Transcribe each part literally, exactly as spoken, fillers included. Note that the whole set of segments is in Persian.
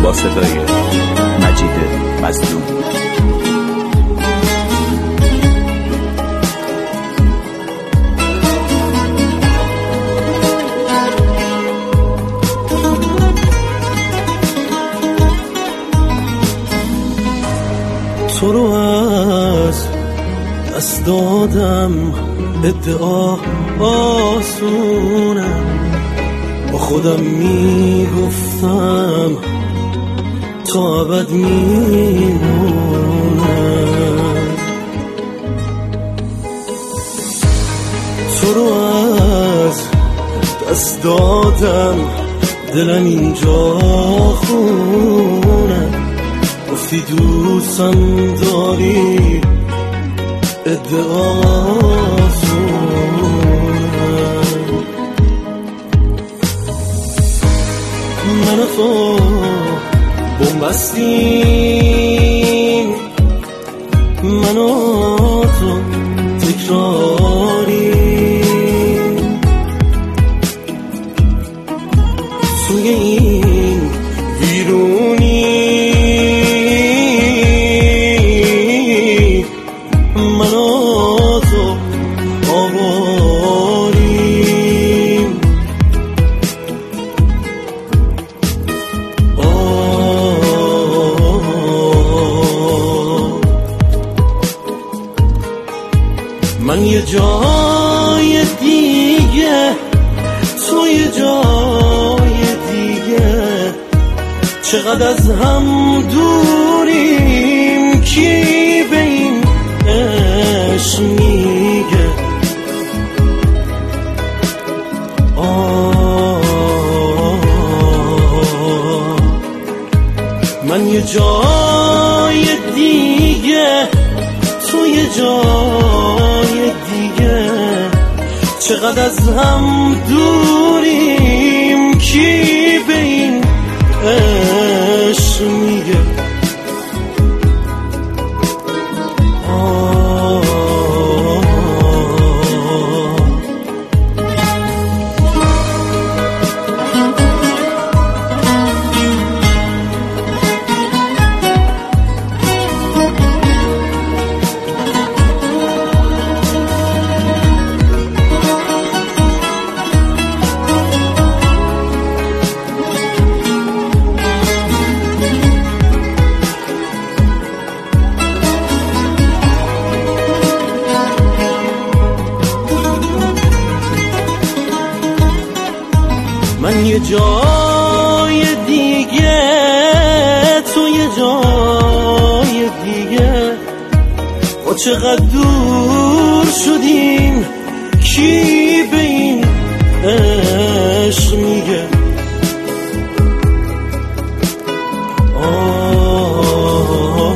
با صدای مجید مظلوم. تو رو از دست دادم، ادعا آسونه، با خودم میگفتم تا ابد میمونم. تو رو از دست دادم، دلم اینجا خونه، گفتی دوستم داری، ادعاسونه. من و تو بومبستیم، من و تو تکراریم، توی این ویرونی من و تو آواریم. من یه جای دیگه، تو یه جای دیگه، چقدر از هم دوریم، کی به این عشق میگه؟ آه من یه جای دیگه، تو یه جای دیگه، چقدر از هم دوریم، کی به این عشق میگه؟ من یه جای دیگه، تو یه جای دیگه، با چقدر دور شدیم، کی به این عشق میگه؟ آه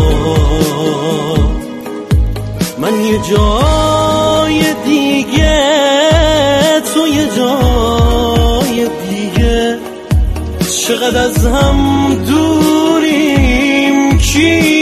من یه جای دیگه، تو یه جای دیگه، چقدر از هم دوریم، کی